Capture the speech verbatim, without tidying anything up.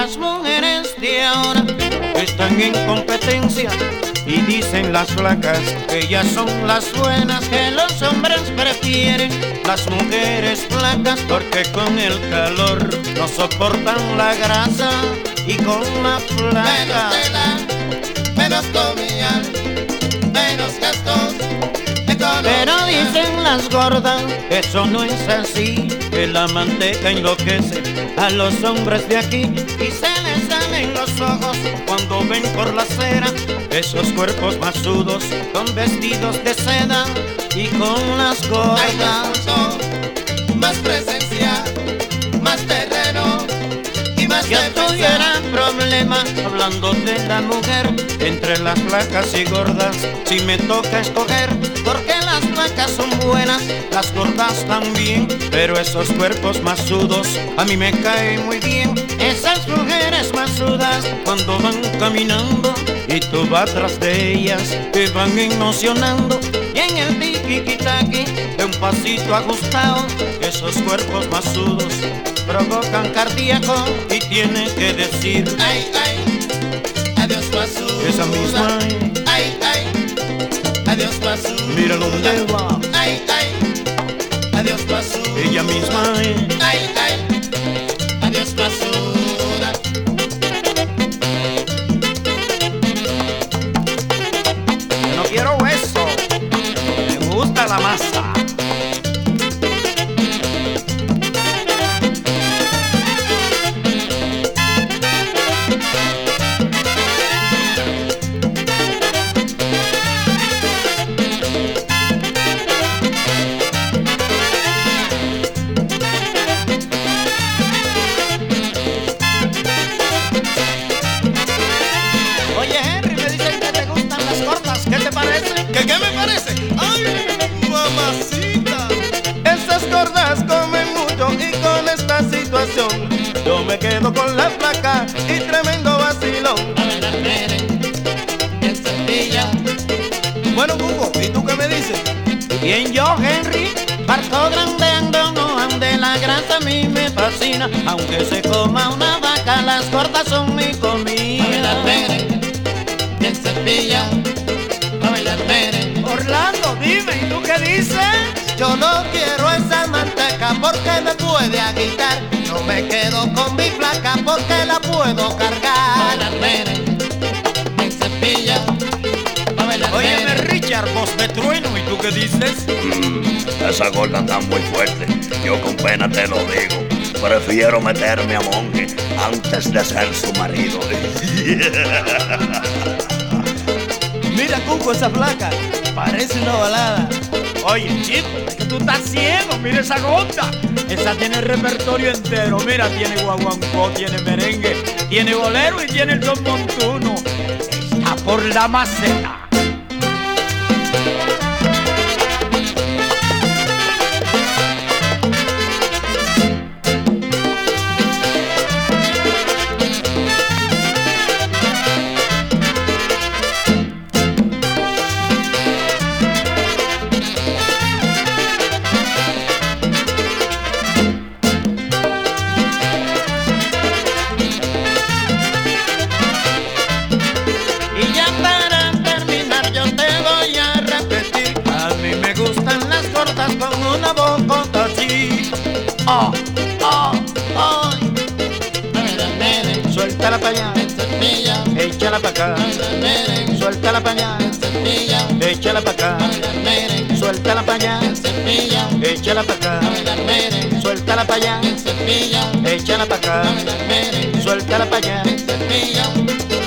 las mujeres de ahora están en competencia y dicen las flacas que ellas son las buenas, que los hombres prefieren las mujeres flacas porque con el calor no soportan la grasa y con la flaca menos tela, menos comida, menos gastos. Pero dicen las gordas, eso no es así, que la manteca enloquece a los hombres de aquí y se les salen los ojos cuando ven por la acera esos cuerpos masudos con vestidos de seda y con las gordas. Hay más pulso, más presencia, más terreno y más Si defensa. tuviera problemas hablando de la mujer entre las flacas y gordas, si me toca escoger, porque las flacas son buenas, las gordas también, pero esos cuerpos masudos a mí me caen muy bien. Esas mujeres masudas cuando van caminando y tú vas tras de ellas te van emocionando, y en el tiki-taki de un pasito ajustado esos cuerpos masudos provocan cardíaco y tiene que decir Ay, ay, adiós basura. esa misma, Ay, ay, adiós basura. mira dónde va, Ay, ay, adiós basura. ella misma, Ay, ay, adiós basura. yo no quiero hueso, me gusta la masa. ¿Qué te parece? ¿Qué, qué me parece? ¡Ay, mamacita! Esas gordas comen mucho y con esta situación yo me quedo con la flaca y tremendo vacilón. A ver, a ver, el cepillo. Bueno, Hugo, ¿y tú qué me dices? Bien yo, Henry, parto grandeando, no ande la grasa a mí me fascina, aunque se coma una vaca, las gordas son mi A ver, a comida. ver, el cepillo. A ver, a ver. Orlando, dime, ¿y tú qué dices? Yo no quiero esa manteca porque me puede agitar. Yo me quedo con mi flaca porque la puedo A cargar. ver, a ver, el cepillo. A ver, a Óyeme, ver. Richard, vos me trueno, ¿y tú qué dices? Mm, esa gorda está muy fuerte, yo con pena te lo digo. Prefiero meterme a monje antes de ser su marido. Mira, Cuco, esa flaca, parece una balada. Oye, chico, es que tú estás ciego, mira esa gorda. Esa tiene el repertorio entero, mira, tiene guaguancó, tiene merengue, tiene bolero y tiene el son montuno. Está por la maceta. Y ya para terminar yo te voy a repetir, a mí me gustan las gordas con una bocota así. Oh, oh, oh. A ver, a ver, Suéltala pa' allá, el cepillo. échala pa' acá. A ver, a ver, Suéltala pa' allá, el cepillo. échala pa' acá. A ver, a ver, Suéltala pa' allá, el cepillo. échala pa' acá. A ver, a ver, Suéltala pa' allá, el cepillo. échala pa' acá. A ver, a ver, Suéltala pa' allá. el cepillo.